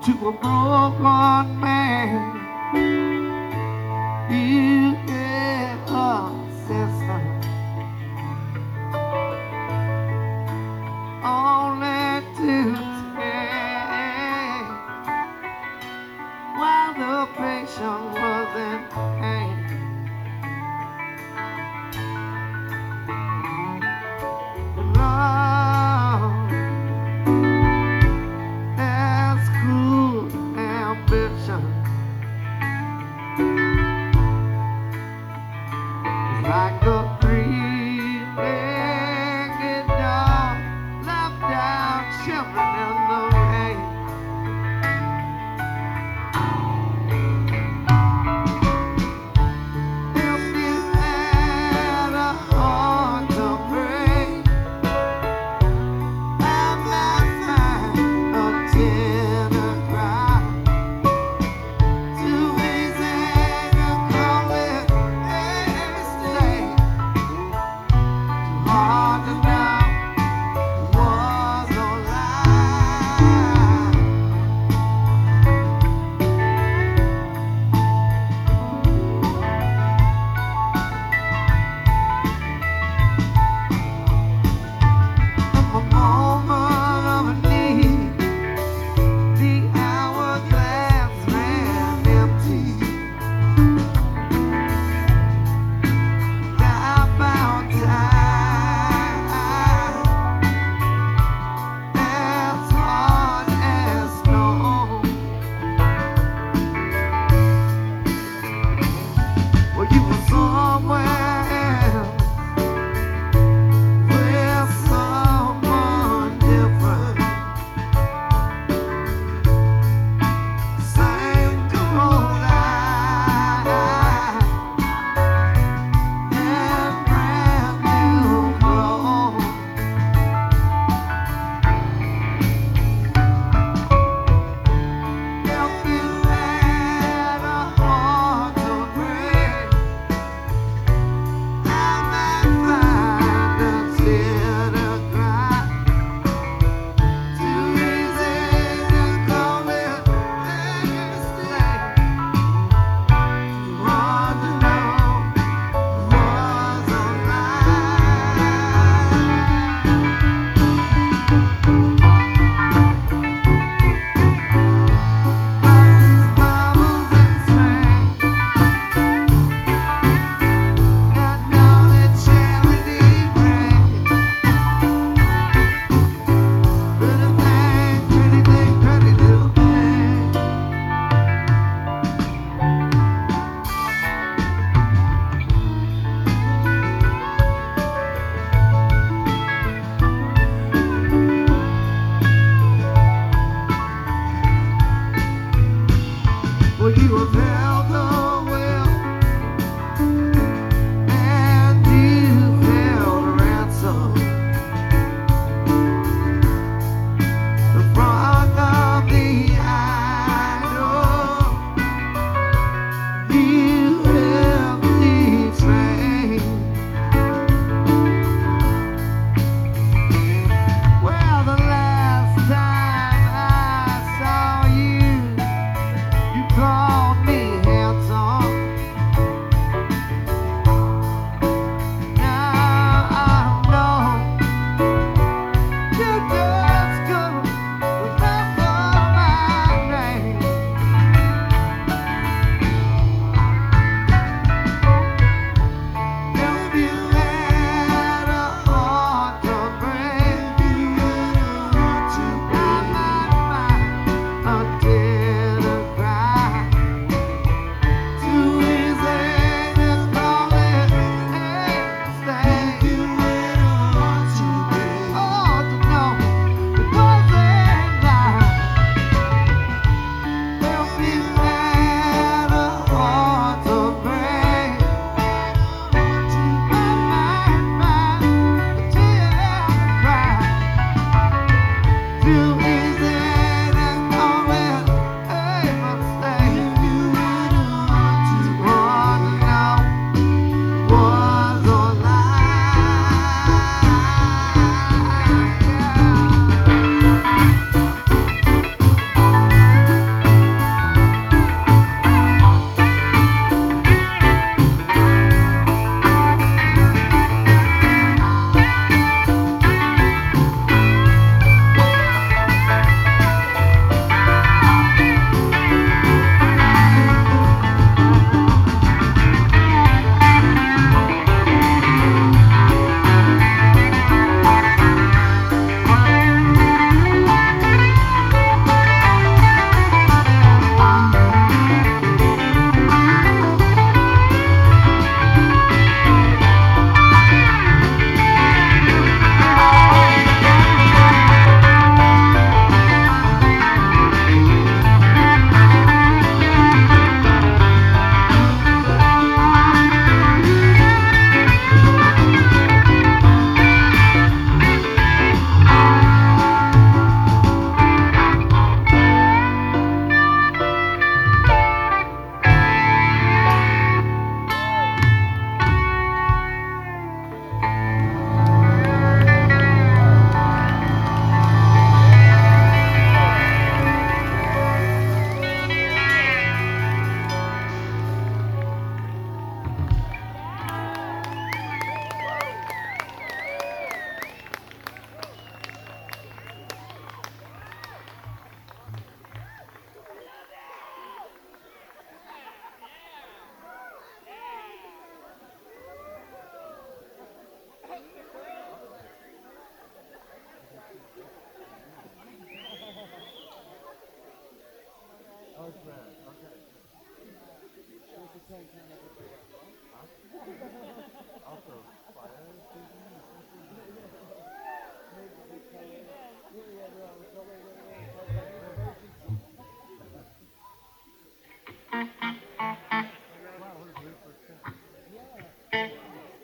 to a broken man. You get a sister only to take while the patient was in pain. Love has cruel ambition, like a three-legged dog left out shivering in the rain. If you had a heart to break, I might find a tear to cry. Too easy to call it a mistake. Hard to know was no lie. From a moment of need, the hourglass ran empty. About time, as hard as snow. Well, you were somewhere else with someone different. Same cold eye and brand new clothes. If you had a heart to break, I might find a tear to cry. Too easy to call it a mistake. Too hard to know was a lie. Bubbles and strings, and now that charity brings. Pretty thing, pretty thing, pretty little thing. Well, you have held the will, and you held ransom. The front of the idol, you held the train. Well, the last time I saw you, you called me Also, fire station.